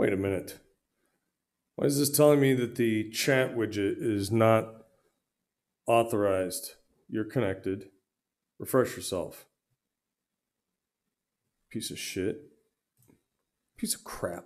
Wait a minute. Why is this telling me that the chat widget is not authorized? You're connected. Refresh yourself. Piece of shit. Piece of crap.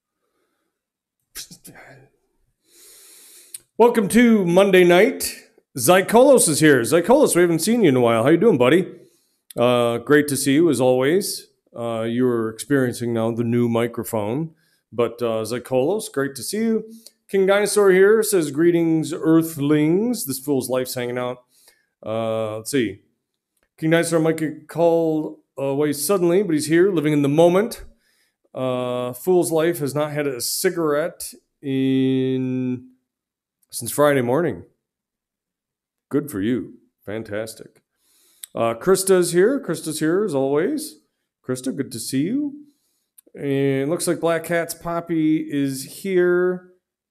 Welcome to Monday night. Zykolos is here. Zykolos, we haven't seen you in a while. How you doing, buddy? Great to see you as always. You're experiencing now the new microphone. But Zykolos, great to see you. King Dinosaur here says, greetings, Earthlings. This fool's life's hanging out. Let's see. King Dinosaur might get called away suddenly, but he's here, living in the moment. Fool's life has not had a cigarette since Friday morning. Good for you. Fantastic. Krista's here. Krista's here as always. Krista, good to see you. And looks like Black Cat's Poppy is here.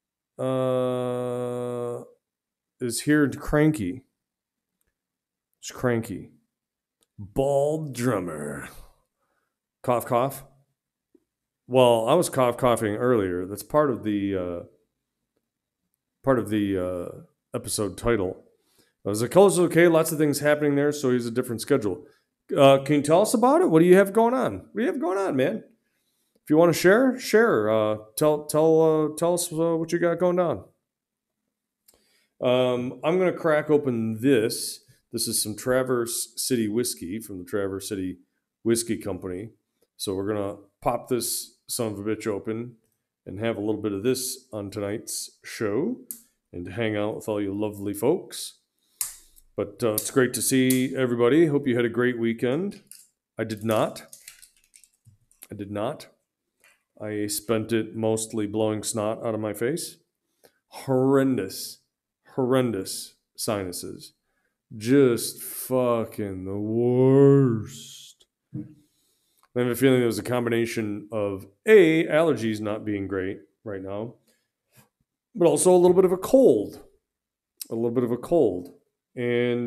Is here cranky. It's cranky. Bald drummer. Cough, cough. Well, I was coughing earlier. That's part of the episode title. Zykolos is okay. Lots of things happening there, so he's a different schedule. Can you tell us about it? What do you have going on? What do you have going on, man? If you want to share. Tell us what you got going on. I'm going to crack open this. This is some Traverse City whiskey from the Traverse City Whiskey Company. So we're going to pop this son of a bitch open and have a little bit of this on tonight's show and hang out with all you lovely folks. But it's great to see everybody. Hope you had a great weekend. I did not. I spent it mostly blowing snot out of my face. Horrendous sinuses. Just fucking the worst. I have a feeling it was a combination of allergies not being great right now, but also a little bit of a cold. And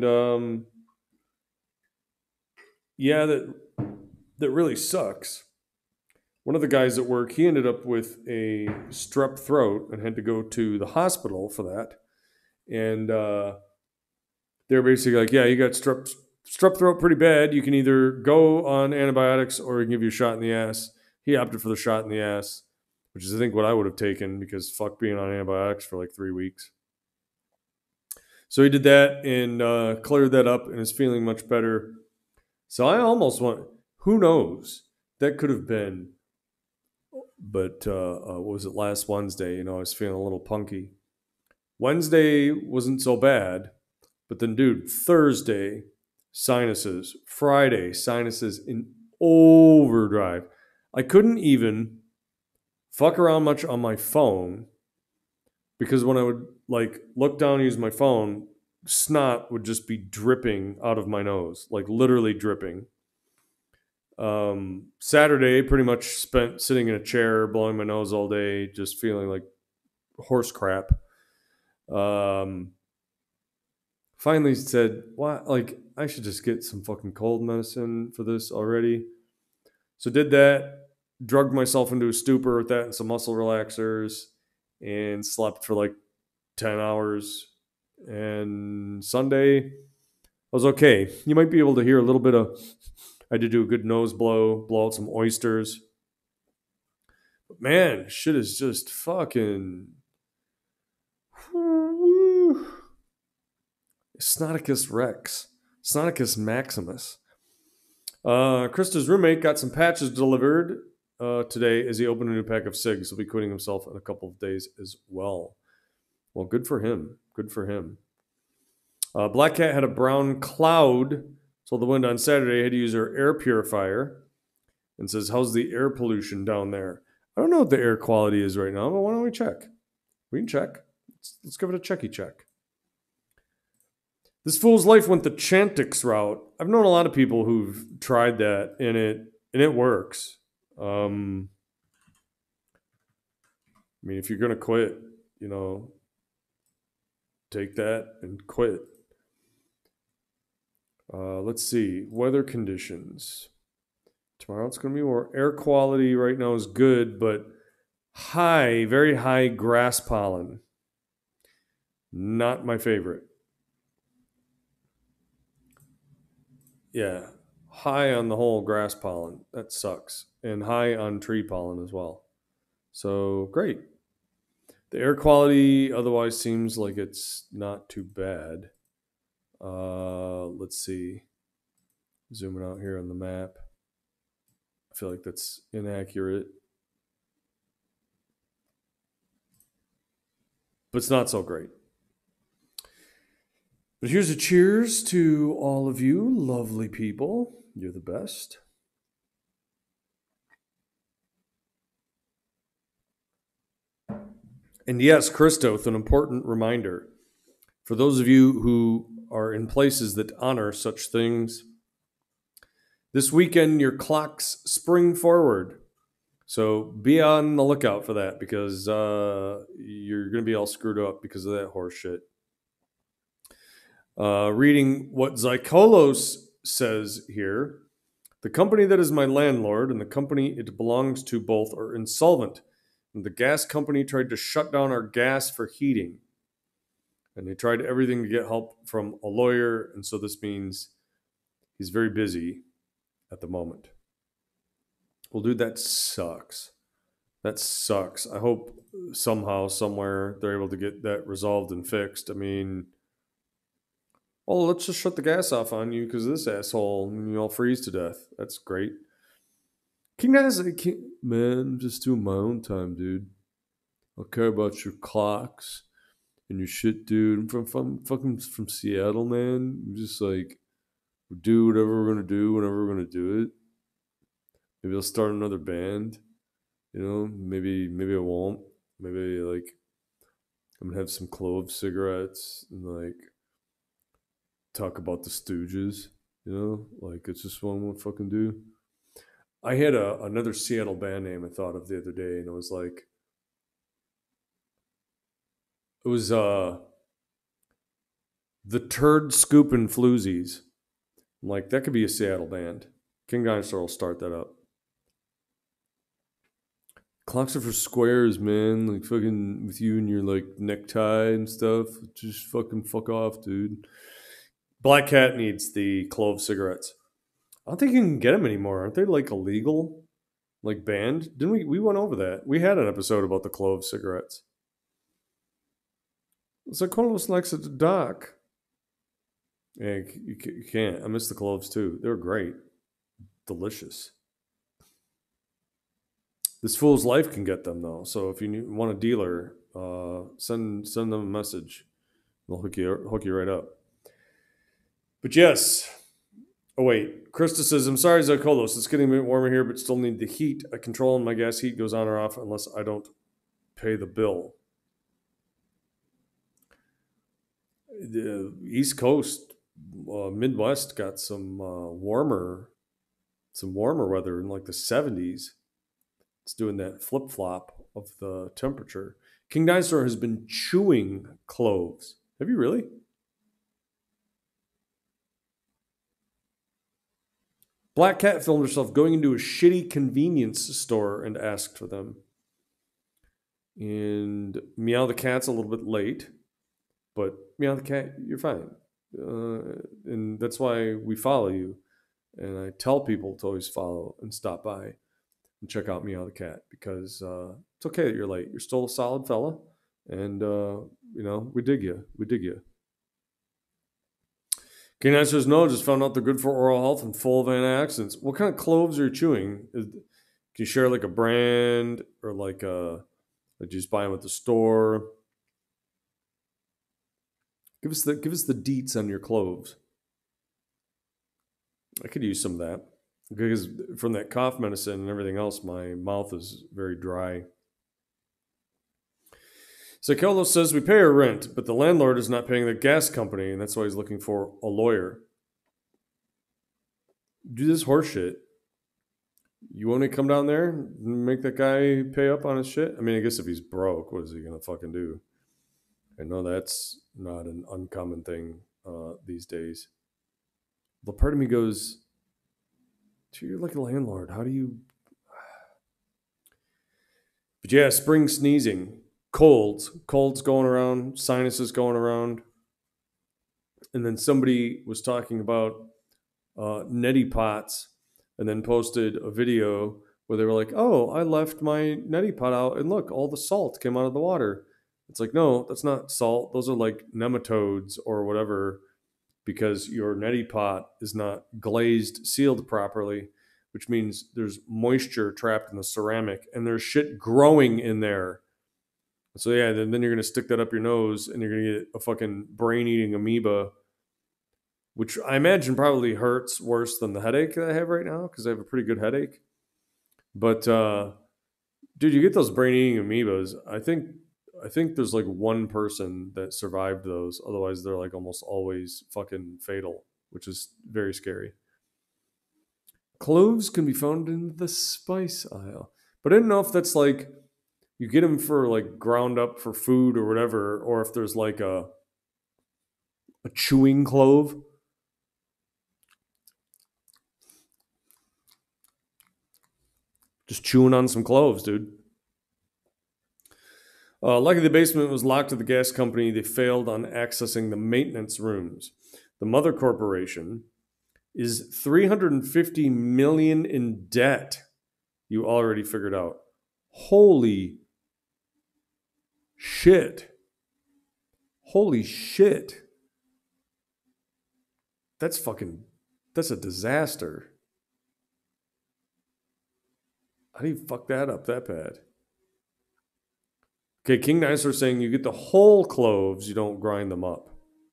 yeah, that really sucks. One of the guys at work, he ended up with a strep throat and had to go to the hospital for that. And they're basically like, yeah, you got strep throat pretty bad. You can either go on antibiotics or we can give you a shot in the ass. He opted for the shot in the ass, which is, I think, what I would have taken because fuck being on antibiotics for like 3 weeks. So he did that and cleared that up and is feeling much better. So I almost want, who knows? That could have been, but what was it, last Wednesday? I was feeling a little punky. Wednesday wasn't so bad, but then, dude, Thursday, sinuses. Friday, sinuses in overdrive. I couldn't even fuck around much on my phone because when I would look down and use my phone, snot would just be dripping out of my nose, like literally dripping. Saturday, pretty much spent sitting in a chair, blowing my nose all day, just feeling like horse crap. Finally said, "What? I should just get some fucking cold medicine for this already." So did that, drugged myself into a stupor with that and some muscle relaxers, and slept for 10 hours. And Sunday, I was okay. You might be able to hear a little bit of, I did do a good nose blow out some oysters. But man, shit is just fucking... Snoticus Rex. Snoticus Maximus. Krista's roommate got some patches delivered today as he opened a new pack of cigs. He'll be quitting himself in a couple of days as well. Well, good for him. Black Cat had a brown cloud, so the wind on Saturday had to use her air purifier, and says, how's the air pollution down there? I don't know what the air quality is right now, but why don't we check? We can check. Let's give it a checky check. This fool's life went the Chantix route. I've known a lot of people who've tried that, and it works. I mean, if you're gonna quit, take that and quit. Let's see. Weather conditions. Tomorrow it's going to be more. Air quality right now is good, but High, very high grass pollen. Not my favorite. Yeah. High on the whole grass pollen. That sucks. And high on tree pollen as well. So great. The air quality otherwise seems like it's not too bad. Let's see. Zooming out here on the map. I feel like that's inaccurate. But it's not so great. But here's a cheers to all of you lovely people. You're the best. And yes, Christos, an important reminder. For those of you who are in places that honor such things, this weekend your clocks spring forward. So be on the lookout for that because you're going to be all screwed up because of that horse shit. Reading what Zykolos says here, the company that is my landlord and the company it belongs to both are insolvent. And the gas company tried to shut down our gas for heating. And they tried everything to get help from a lawyer. And so this means he's very busy at the moment. Well, dude, that sucks. That sucks. I hope somehow, somewhere, they're able to get that resolved and fixed. I mean, oh, let's just shut the gas off on you because this asshole, you all freeze to death. That's great. Man, I'm just doing my own time, dude. I don't care about your clocks and your shit, dude. I'm fucking from Seattle, man. I'm just like, we'll do whatever we're gonna do whenever we're gonna do it. Maybe I'll start another band. You know, maybe I won't. Maybe like I'm gonna have some clove cigarettes and like talk about the Stooges. You know, like it's just what I'm gonna fucking do. I had another Seattle band name I thought of the other day, and it was the Turd Scoopin' Floozies. I'm like, that could be a Seattle band. King Dinosaur will start that up. Clocks are for squares, man. Like fucking with you and your like necktie and stuff. Just fucking fuck off, dude. Black Cat needs the clove cigarettes. I don't think you can get them anymore. Aren't they like illegal? Like banned? Didn't we went over that. We had an episode about the clove cigarettes. It's like Carlos likes it to dark. Yeah, you can't. I miss the cloves too. They were great. Delicious. This fool's life can get them though. So if you want a dealer, send them a message. They'll hook you right up. But yes. Oh wait, Krista says, "I'm sorry, Zykolos. It's getting a bit warmer here, but still need the heat. I control my gas heat goes on or off unless I don't pay the bill." The East Coast, Midwest got some warmer weather in like the 70s. It's doing that flip flop of the temperature. King Dinosaur has been chewing cloves. Have you really? Black Cat filmed herself going into a shitty convenience store and asked for them. And Meow the Cat's a little bit late, but Meow the Cat, you're fine. And that's why we follow you. And I tell people to always follow and stop by and check out Meow the Cat because it's okay that you're late. You're still a solid fella. And, we dig you. We dig you. K9 says, no, just found out they're good for oral health and full of antioxidants. What kind of cloves are you chewing? Can you share like a brand or like you just buy them at the store? Give us the deets on your cloves. I could use some of that because from that cough medicine and everything else, my mouth is very dry. Zykolos says we pay our rent, but the landlord is not paying the gas company, and that's why he's looking for a lawyer. Do this horse shit. You want to come down there and make that guy pay up on his shit? I mean, I guess if he's broke, what is he going to fucking do? I know that's not an uncommon thing these days. But part of me goes, you're like a landlord. How do you... But yeah, spring sneezing, colds going around, sinuses going around. And then somebody was talking about neti pots and then posted a video where they were like, oh, I left my neti pot out and look, all the salt came out of the water. It's like, no, that's not salt. Those are like nematodes or whatever, because your neti pot is not glazed, sealed properly, which means there's moisture trapped in the ceramic and there's shit growing in there. So yeah, then you're going to stick that up your nose and you're going to get a fucking brain-eating amoeba, which I imagine probably hurts worse than the headache that I have right now because I have a pretty good headache. But dude, you get those brain-eating amoebas. I think there's like one person that survived those. Otherwise, they're like almost always fucking fatal, which is very scary. Cloves can be found in the spice aisle. But I didn't know if that's like, you get them for like ground up for food or whatever, or if there's like a chewing clove. Just chewing on some cloves, dude. Lucky the basement was locked to the gas company. They failed on accessing the maintenance rooms. The mother corporation is $350 million in debt. You already figured out. Holy shit. Holy shit. That's a disaster. How do you fuck that up that bad? Okay, King Dinosaur saying you get the whole cloves, you don't grind them up.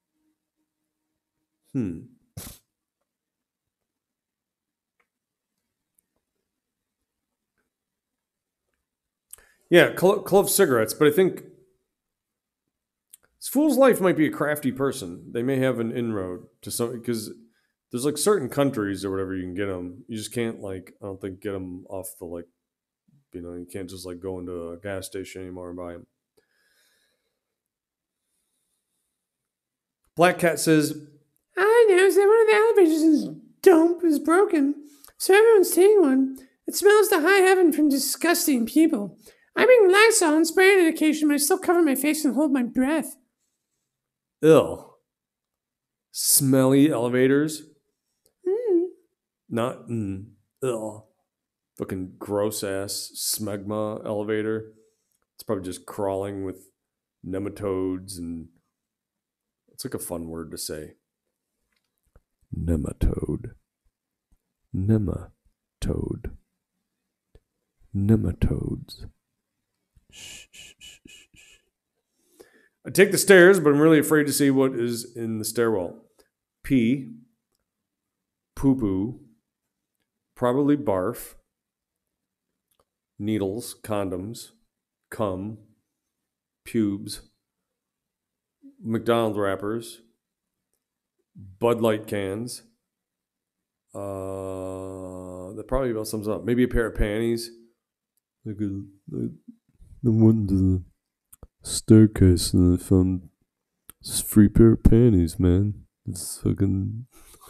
Yeah, clove cigarettes, but I think this fool's life might be a crafty person. They may have an inroad to some, because there's like certain countries or whatever you can get them. You just can't like, I don't think, get them off the like, you can't just like go into a gas station anymore and buy them. Black Cat says, I noticed that one of the elevators in this dump is broken, so everyone's taking one. It smells to high heaven from disgusting people. I bring Lysol and spray it on occasion, but I still cover my face and hold my breath. Ew. Smelly elevators. Not, ugh. Fucking gross ass smegma elevator. It's probably just crawling with nematodes, and it's like a fun word to say. Nematode. Nematode. Nematodes. Shh, shh, shh, shh, shh. I take the stairs, but I'm really afraid to see what is in the stairwell. Pee. Poo-poo. Probably barf. Needles. Condoms. Cum. Pubes. McDonald's wrappers. Bud Light cans. That probably about sums up. Maybe a pair of panties. Like the one to the staircase, and I found this free pair of panties, man. It's fucking.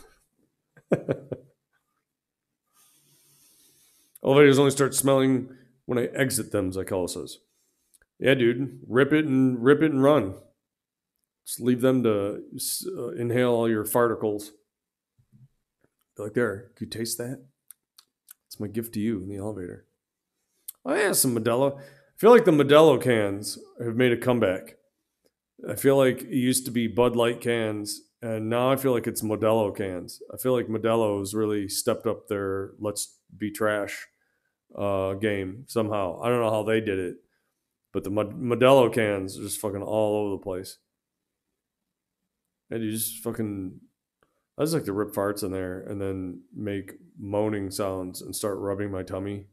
Elevators only start smelling when I exit them, Zycala says. Yeah, dude. Rip it and run. Just leave them to inhale all your farticles. Be like, there, can you taste that? It's my gift to you in the elevator. Oh, yeah, some Modelo. I feel like the Modelo cans have made a comeback. I feel like it used to be Bud Light cans, and now I feel like it's Modelo cans. I feel like Modelo's really stepped up their let's be trash game somehow. I don't know how they did it, but the Modelo cans are just fucking all over the place. And you just fucking, I just like to rip farts in there and then make moaning sounds and start rubbing my tummy.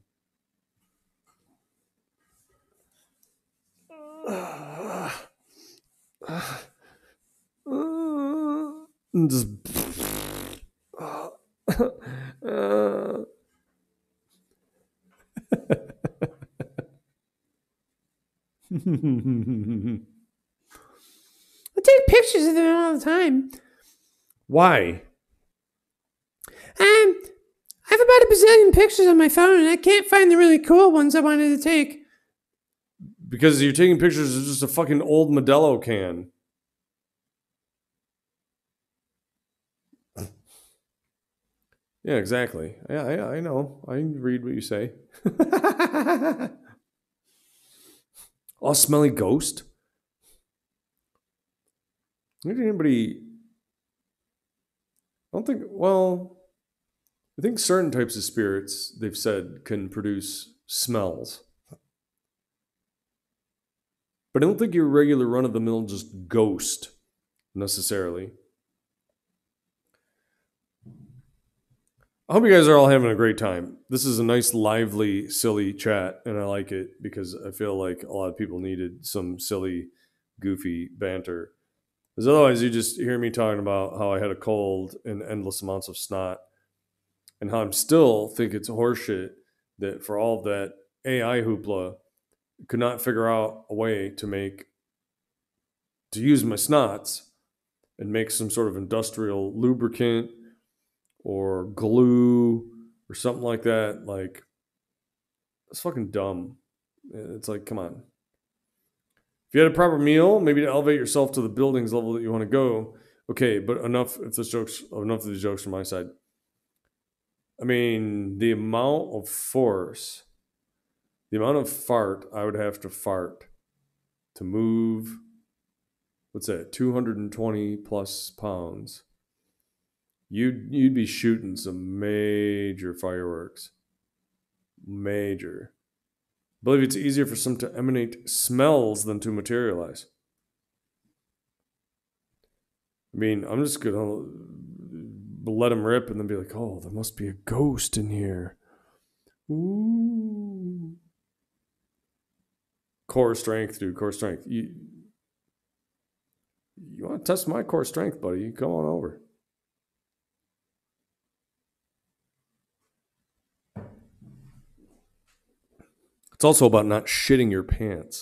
And just I take pictures of them all the time. Why? I have about a bazillion pictures on my phone, and I can't find the really cool ones I wanted to take. because you're taking pictures of just a fucking old Modelo can. Yeah, exactly. Yeah, I know. I read what you say. Oh, smelly ghost. Did anybody? I don't think. Well, I think certain types of spirits they've said can produce smells, but I don't think your regular run of the mill just ghost necessarily. I hope you guys are all having a great time. This is a nice, lively, silly chat, and I like it because I feel like a lot of people needed some silly, goofy banter. Because otherwise, you just hear me talking about how I had a cold and endless amounts of snot, and how I'm still think it's horseshit that for all of that AI hoopla, could not figure out a way to use my snots and make some sort of industrial lubricant or glue or something like that. Like, it's fucking dumb. It's like, come on. If you had a proper meal, maybe to elevate yourself to the building's level that you want to go, okay, but enough of these jokes from my side. I mean, the amount of force, the amount of fart I would have to fart to move, what's that, 220 plus pounds, you'd be shooting some major fireworks. Major. I believe it's easier for some to emanate smells than to materialize. I mean, I'm just going to let them rip and then be like, oh, there must be a ghost in here. Ooh. Core strength, dude. Core strength. You want to test my core strength, buddy? You come on over. It's also about not shitting your pants.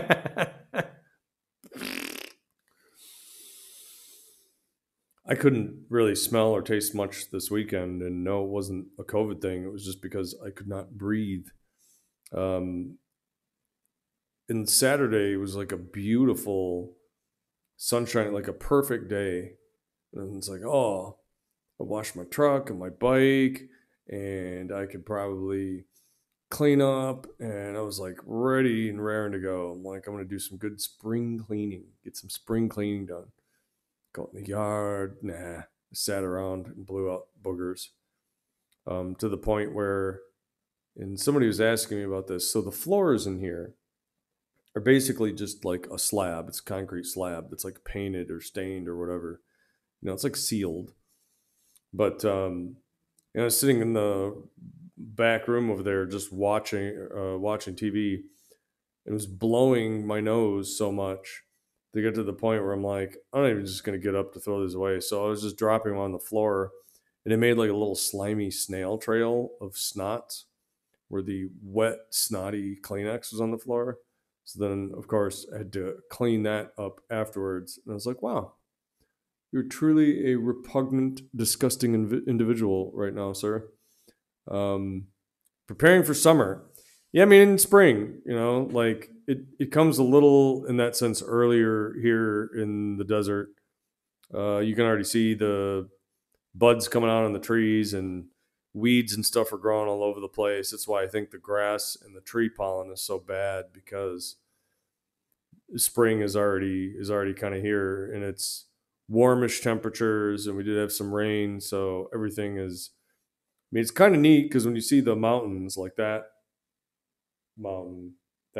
I couldn't really smell or taste much this weekend, and no, it wasn't a COVID thing. It was just because I could not breathe. And Saturday was like a beautiful sunshine, like a perfect day. And it's like, oh, I washed my truck and my bike, and I could probably clean up, and I was like ready and raring to go. I'm like, I'm gonna do some good spring cleaning, get some spring cleaning done. Go in the yard, nah. I sat around and blew out boogers. To the point where, and somebody was asking me about this. So the floors in here are basically just like a slab. It's a concrete slab that's like painted or stained or whatever. It's like sealed. But I was sitting in the back room over there just watching TV. It was blowing my nose so much to get to the point where I'm like, I'm not even just going to get up to throw these away. So I was just dropping them on the floor, and it made like a little slimy snail trail of snot where the wet, snotty Kleenex was on the floor. So then, of course, I had to clean that up afterwards. And I was like, wow, you're truly a repugnant, disgusting individual right now, sir. Preparing for summer. Yeah, I mean, in spring, like it comes a little in that sense earlier here in the desert. You can already see the buds coming out on the trees, and weeds and stuff are growing all over the place. That's why I think the grass and the tree pollen is so bad, because spring is already kind of here, and it's warmish temperatures, and we did have some rain, so everything is. I mean, it's kind of neat because when you see the mountains like that mountain,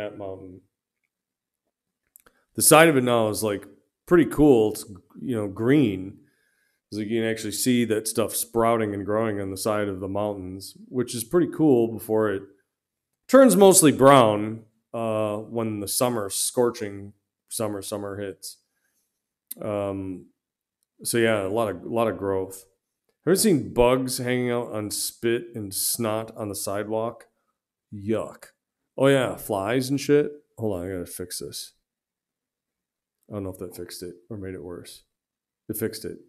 the side of it now is like pretty cool. It's green. So you can actually see that stuff sprouting and growing on the side of the mountains, which is pretty cool before it turns mostly brown when the scorching summer hits. So yeah, a lot of growth. Have you ever seen bugs hanging out on spit and snot on the sidewalk? Yuck. Oh yeah, flies and shit. Hold on, I gotta fix this. I don't know if that fixed it or made it worse. It fixed it.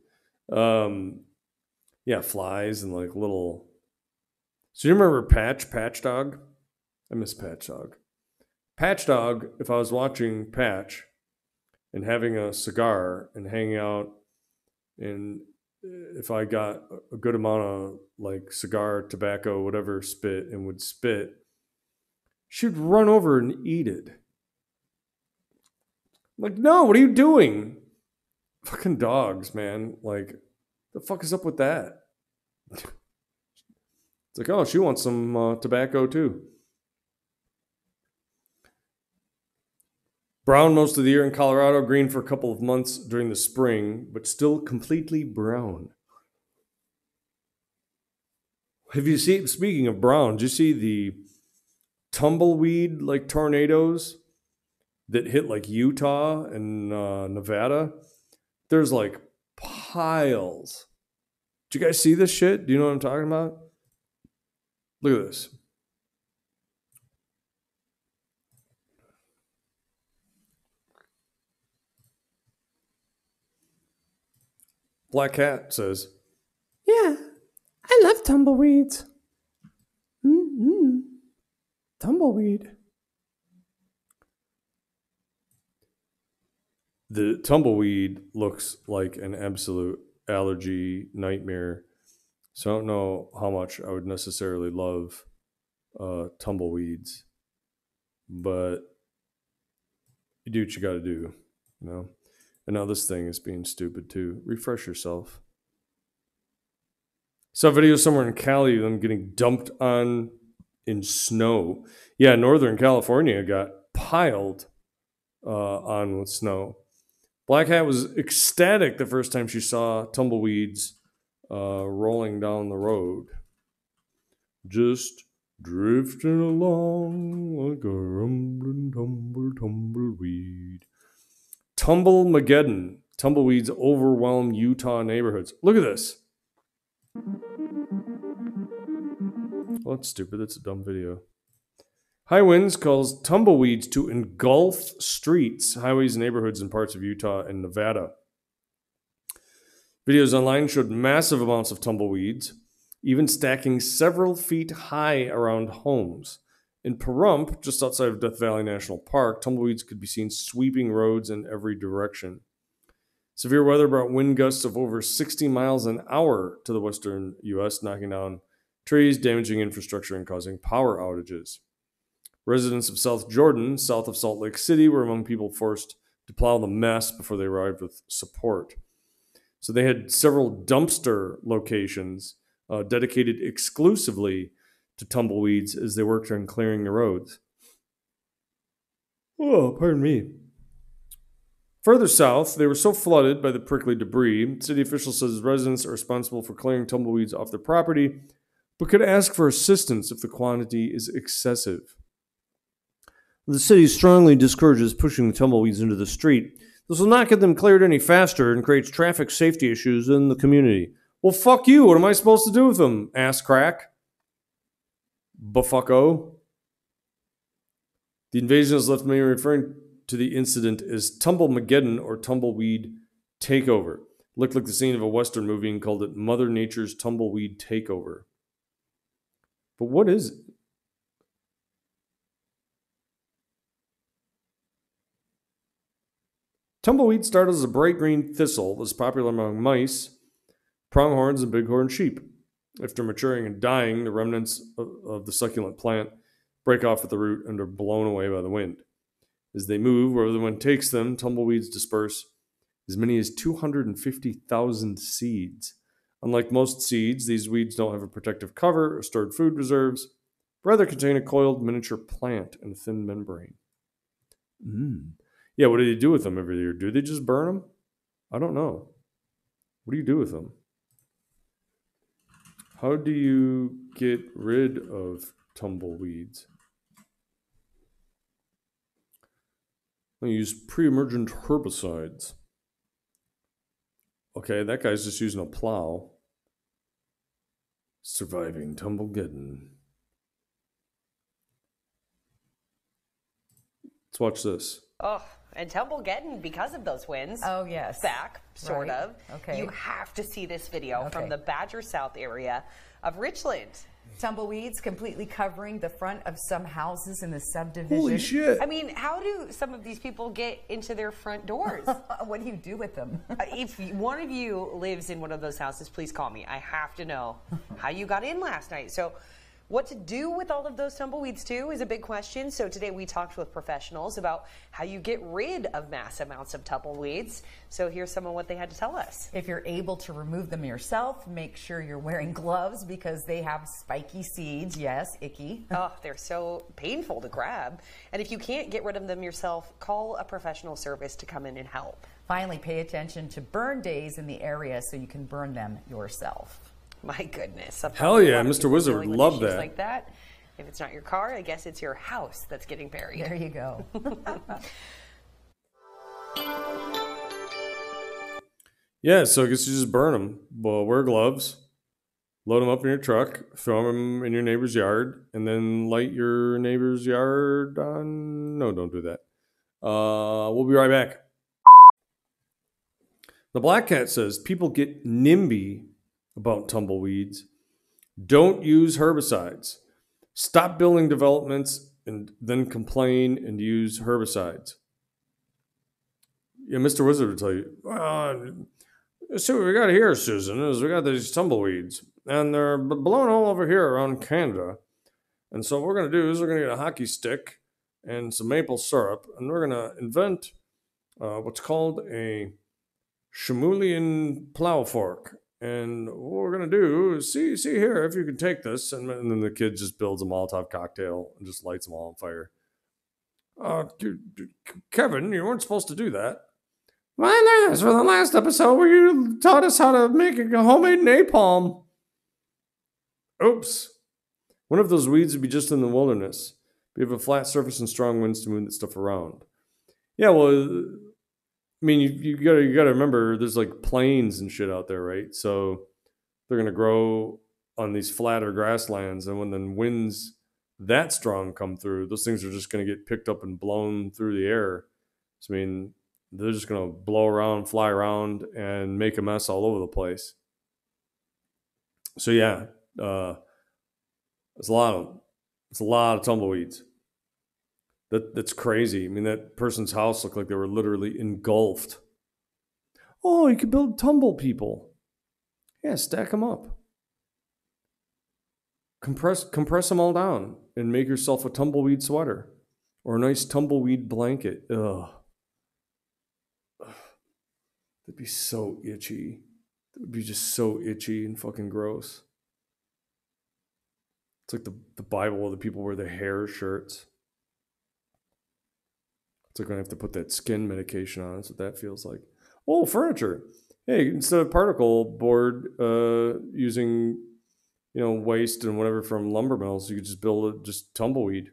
Yeah, flies and like little. So you remember Patch Dog? I miss Patch Dog. Patch Dog, if I was watching Patch and having a cigar and hanging out, and if I got a good amount of like cigar, tobacco, whatever, spit, and would spit, she'd run over and eat it. I'm like, no, what are you doing? Fucking dogs, man. Like, the fuck is up with that? It's like, oh, she wants some tobacco too. Brown most of the year in Colorado, green for a couple of months during the spring, but still completely brown. Have you seen, speaking of brown, did you see the tumbleweed like tornadoes that hit like Utah and Nevada? There's like piles. Did you guys see this shit? Do you know what I'm talking about? Look at this. Black Cat says, Yeah, I love tumbleweeds. Tumbleweed. the tumbleweed looks like an absolute allergy nightmare. So I don't know how much I would necessarily love tumbleweeds, but you do what you got to do, you know. And now this thing is being stupid too. Refresh yourself. Saw a video somewhere in Cali of them getting dumped on in snow. Yeah, Northern California got piled on with snow. Black Hat was ecstatic the first time she saw tumbleweeds rolling down the road. Just drifting along like a rumbling tumbleweed. Tumblemageddon. Tumbleweeds overwhelm Utah neighborhoods. Look at this. Well, that's stupid. That's a dumb video. High winds cause tumbleweeds to engulf streets, highways, neighborhoods in parts of Utah and Nevada. Videos online showed massive amounts of tumbleweeds, even stacking several feet high around homes. In Pahrump, just outside of Death Valley National Park, tumbleweeds could be seen sweeping roads in every direction. Severe weather brought wind gusts of over 60 miles an hour to the western U.S., knocking down trees, damaging infrastructure, and causing power outages. Residents of South Jordan, south of Salt Lake City, were among people forced to plow the mess before they arrived with support. So they had several dumpster locations dedicated exclusively to tumbleweeds as they worked on clearing the roads. Oh, pardon me. Further south, they were so flooded by the prickly debris, city officials says residents are responsible for clearing tumbleweeds off their property, but could ask for assistance if the quantity is excessive. The city strongly discourages pushing the tumbleweeds into the street. This will not get them cleared any faster and creates traffic safety issues in the community. Well, fuck you. What am I supposed to do with them, ass crack? Bufucko. The invasion has left many referring to the incident as Tumblemageddon or Tumbleweed Takeover. Looked like the scene of a Western movie and called it Mother Nature's Tumbleweed Takeover. But what is it? Tumbleweed started as a bright green thistle that was popular among mice, pronghorns, and bighorn sheep. After maturing and dying, the remnants of the succulent plant break off at the root and are blown away by the wind. As they move, wherever the wind takes them, tumbleweeds disperse as many as 250,000 seeds. Unlike most seeds, these weeds don't have a protective cover or stored food reserves, but rather contain a coiled miniature plant and a thin membrane. Yeah, what do you do with them every year? Do they just burn them? I don't know. What do you do with them? How do you get rid of tumbleweeds? I use pre-emergent herbicides. Okay, that guy's just using a plow. Surviving Tumblegeddon. Let's watch this. Oh, And Tumblegeddon, because of those wins, Oh, yes. back, sort Right. of. Okay. You have to see this video Okay. from the Badger South area of Richland. Tumbleweeds completely covering the front of some houses in the subdivision. Holy shit. I mean, how do some of these people get into their front doors? What do you do with them? If one of you lives in one of those houses, please call me. I have to know how you got in last night. So what to do with all of those tumbleweeds too is a big question. So today we talked with professionals about how you get rid of mass amounts of tumbleweeds. So here's some of what they had to tell us. If you're able to remove them yourself, make sure you're wearing gloves because they have spiky seeds. Yes, icky. Oh, they're so painful to grab. And if you can't get rid of them yourself, call a professional service to come in and help. Finally, pay attention to burn days in the area so you can burn them yourself. My goodness. Hell yeah, A lot of Mr. people Wizard dealing with love issues that. like that. If it's not your car, I guess it's your house that's getting buried. There you go. Yeah, so I guess you just burn them. Well, wear gloves, load them up in your truck, throw them in your neighbor's yard, and then light your neighbor's yard on. No, don't do that. We'll be right back. The Black Cat says people get NIMBY about tumbleweeds. Don't use herbicides. Stop building developments and then complain and use herbicides. Yeah, Mr. Wizard will tell you. See what we got here, Susan, is we got these tumbleweeds, and they're blowing all over here around Canada. And so what we're going to do is we're going to get a hockey stick and some maple syrup, and we're going to invent what's called a Shamulian plow fork. And what we're going to do is see here if you can take this. And then the kid just builds a Molotov cocktail and just lights them all on fire. Kevin, you weren't supposed to do that. Well, I learned this from the last episode where you taught us how to make a homemade napalm. Oops. One of those weeds would be just in the wilderness. We have a flat surface and strong winds to move that stuff around. Yeah, well, I mean, you gotta remember there's like plains and shit out there, right? So they're gonna grow on these flatter grasslands, and when the winds that strong come through, those things are just gonna get picked up and blown through the air. So, I mean, they're just gonna blow around, fly around, and make a mess all over the place. So yeah, it's a lot of tumbleweeds. That's crazy. I mean, that person's house looked like they were literally engulfed. Oh, you could build tumble people. Yeah, stack them up. Compress them all down and make yourself a tumbleweed sweater or a nice tumbleweed blanket. Ugh. That'd be so itchy. It would be just so itchy and fucking gross. It's like the Bible where the people wear the hair shirts. It's like going to have to put that skin medication on. That's what that feels like. Oh, furniture. Hey, instead of particle board using, waste and whatever from lumber mills, you could just build just tumbleweed.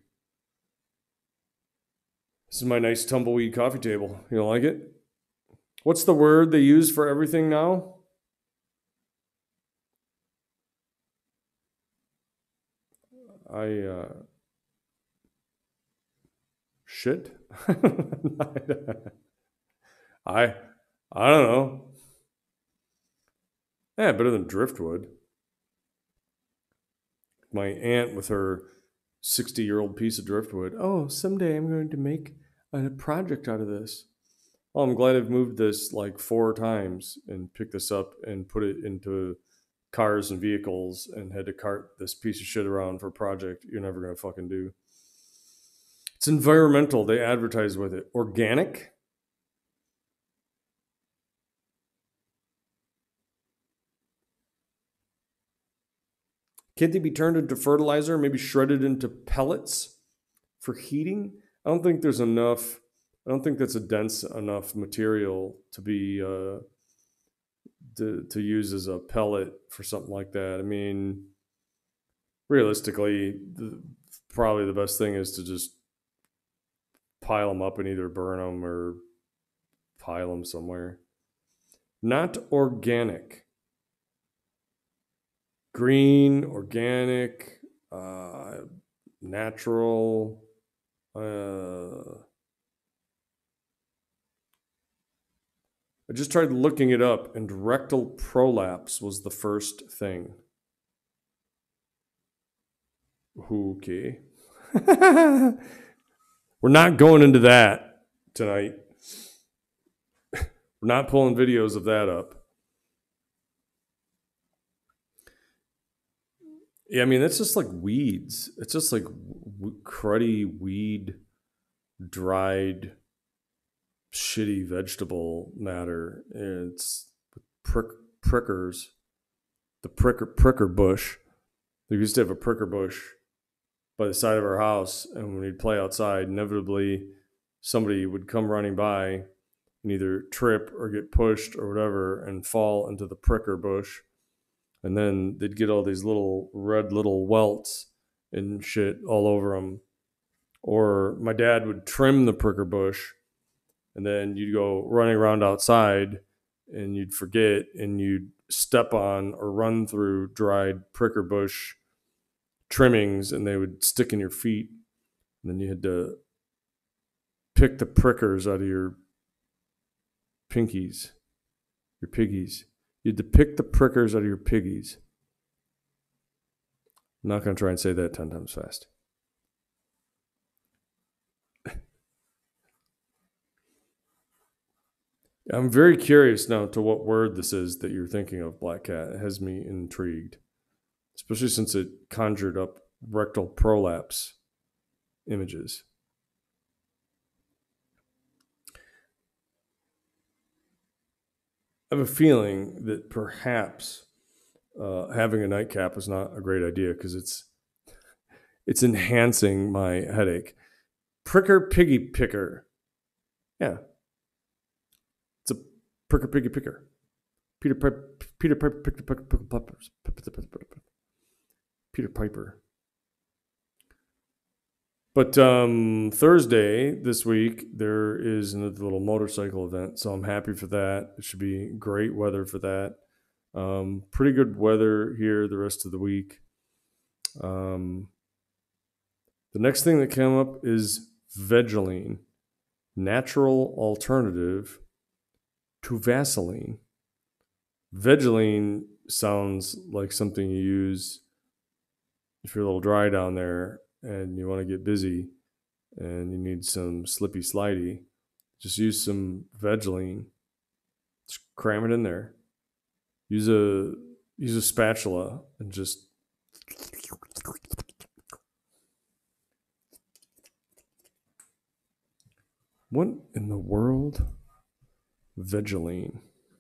This is my nice tumbleweed coffee table. You don't like it? What's the word they use for everything now? Shit. I don't know. Yeah, better than driftwood. My aunt with her 60-year-old piece of driftwood. Oh, someday I'm going to make a project out of this. Well, I'm glad I've moved this like 4 times and picked this up and put it into cars and vehicles and had to cart this piece of shit around for a project you're never going to fucking do. It's environmental. They advertise with it. Organic? Can't they be turned into fertilizer, maybe shredded into pellets for heating? I don't think there's enough. I don't think that's a dense enough material to be to use as a pellet for something like that. I mean, realistically, probably the best thing is to just pile them up and either burn them or pile them somewhere. Not organic. Green, organic, natural. I just tried looking it up, and rectal prolapse was the first thing. Okay. We're not going into that tonight. We're not pulling videos of that up. Yeah, I mean, it's just like weeds. It's just like cruddy weed, dried, shitty vegetable matter. It's prickers. The pricker bush. We used to have a pricker bush by the side of our house, and when we'd play outside, inevitably somebody would come running by and either trip or get pushed or whatever and fall into the pricker bush. And then they'd get all these little red little welts and shit all over them. Or my dad would trim the pricker bush, and then you'd go running around outside and you'd forget and you'd step on or run through dried pricker bush trimmings, and they would stick in your feet. And then you had to pick the prickers out of your pinkies, your piggies. You had to pick the prickers out of your piggies. I'm not going to try and say that 10 times fast. I'm very curious now to what word this is that you're thinking of, Black Cat. It has me intrigued, especially since it conjured up rectal prolapse images. I have a feeling that perhaps having a nightcap is not a great idea because it's enhancing my headache. Pricker piggy picker. Yeah. It's a pricker piggy picker. Peter Piper picked the Peter Piper. But Thursday this week, there is another little motorcycle event, so I'm happy for that. It should be great weather for that. Pretty good weather here the rest of the week. The next thing that came up is Vegeline, natural alternative to Vaseline. Vegeline sounds like something you use if you're a little dry down there and you want to get busy and you need some slippy slidey. Just use some Vegeline. Just cram it in there. Use a spatula and just what in the world? Vegeline.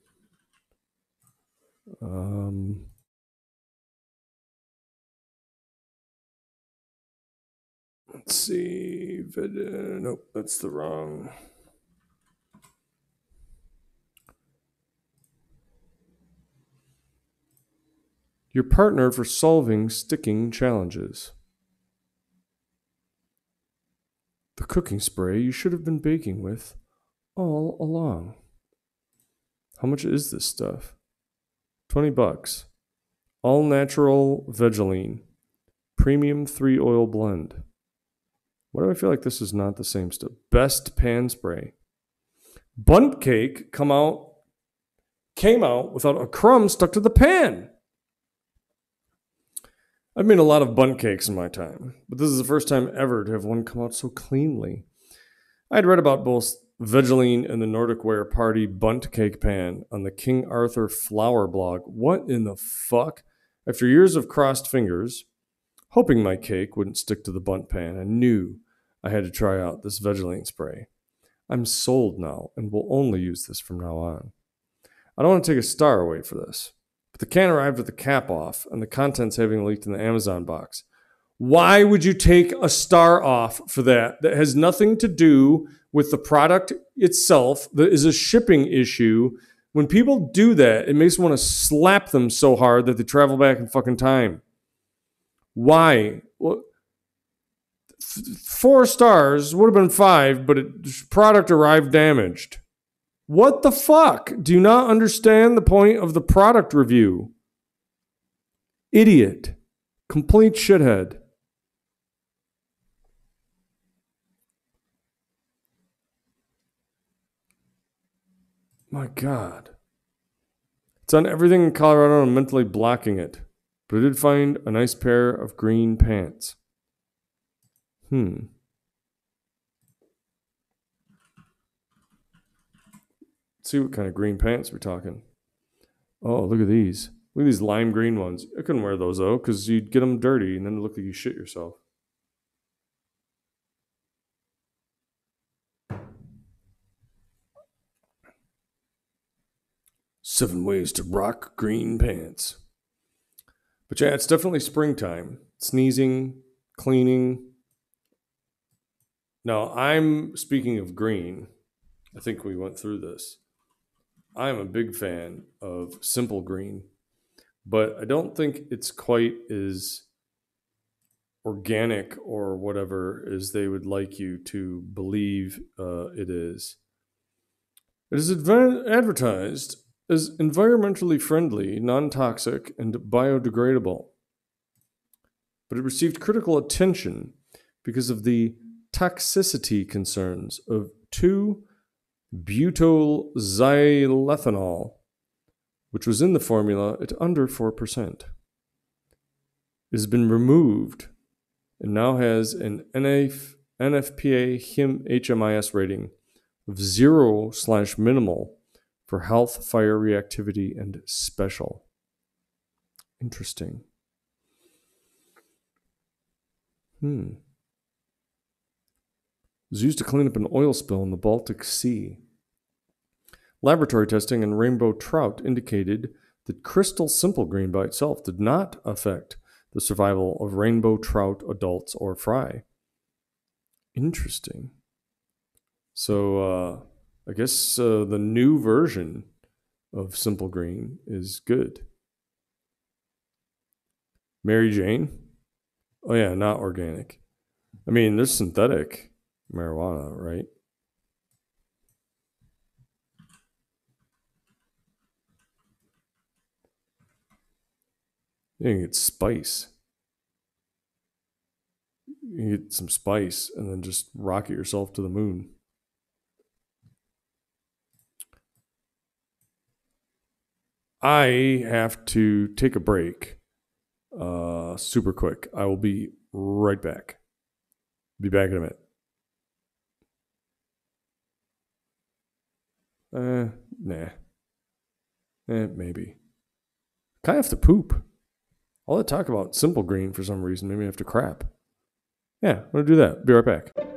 Let's see. Nope, that's the wrong. Your partner for solving sticking challenges. The cooking spray you should have been baking with all along. How much is this stuff? $20. All natural Vegeline. Premium 3-oil blend. Why do I feel like this is not the same stuff? Best pan spray. Bundt cake came out without a crumb stuck to the pan. I've made a lot of bundt cakes in my time, but this is the first time ever to have one come out so cleanly. I had read about both Vegeline and the Nordic Ware Party bundt cake pan on the King Arthur Flour blog. What in the fuck? After years of crossed fingers, hoping my cake wouldn't stick to the bundt pan, I knew I had to try out this Vegeline spray. I'm sold now and will only use this from now on. I don't want to take a star away for this, but the can arrived with the cap off and the contents having leaked in the Amazon box. Why would you take a star off for that? That has nothing to do with the product itself. That is a shipping issue. When people do that, it makes me want to slap them so hard that they travel back in fucking time. Why? Well, 4 stars would have been 5, but product arrived damaged. What the fuck? Do you not understand the point of the product review? Idiot. Complete shithead. My God. It's on everything in Colorado and I'm mentally blocking it. But I did find a nice pair of green pants. Let's see what kind of green pants we're talking. Oh, look at these. Look at these lime green ones. I couldn't wear those though, because you'd get them dirty and then it looked like you shit yourself. Seven ways to rock green pants. But yeah, it's definitely springtime. Sneezing, cleaning. Now, I'm speaking of green. I think we went through this. I'm a big fan of Simple Green, but I don't think it's quite as organic or whatever as they would like you to believe it is. It is advertised as environmentally friendly, non-toxic, and biodegradable. But it received critical attention because of the toxicity concerns of 2-butyl-xylethanol, which was in the formula at under 4%. It has been removed and now has an NFPA HMIS rating of 0/minimal for health, fire reactivity, and special. Interesting. It was used to clean up an oil spill in the Baltic Sea. Laboratory testing on rainbow trout indicated that crystal simple green by itself did not affect the survival of rainbow trout adults or fry. Interesting. So, I guess the new version of Simple Green is good. Mary Jane? Oh yeah, not organic. I mean, there's synthetic marijuana, right? You can get spice. You can get some spice and then just rocket yourself to the moon. I have to take a break super quick. I will be right back. Be back in a minute. Nah. Maybe. Kind of have to poop. All that talk about Simple Green for some reason made me have to crap. Yeah, I'm going to do that. Be right back.